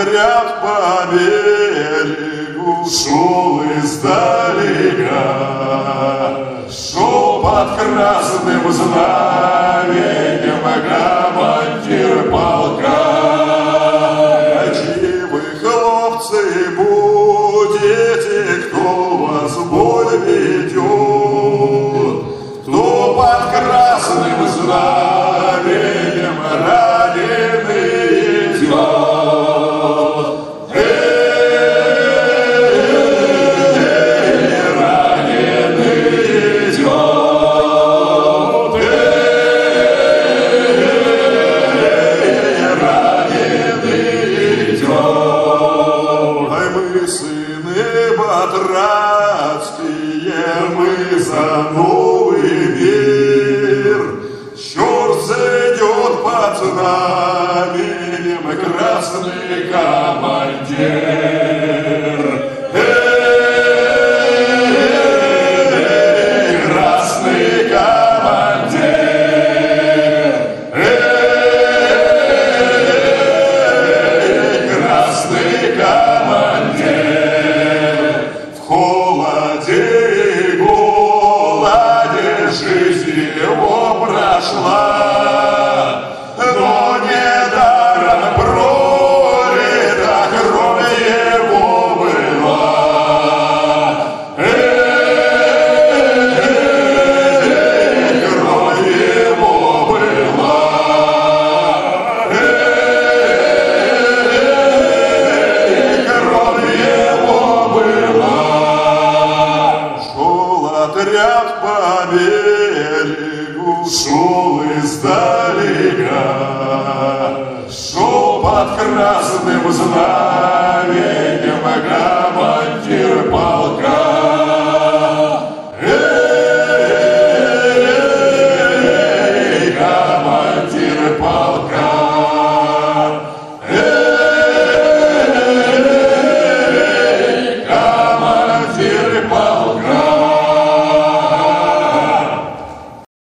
отряд по берегу, шел издалека, шел под красным знаменем командир полка. Какие вы, хлопцы, будете, кто вас в бой ведет, кто под красным знаменем раненый идет. Мы за новый мир, черт зайдет под знаменем красный командир. Красный командир, красный командир, в холоде жизнь его прошла, но недаром пролита кровь его была. Кровь его была. Кровь его была. Шел отряд по берегу, шел издалека, шел под красным знаменем командир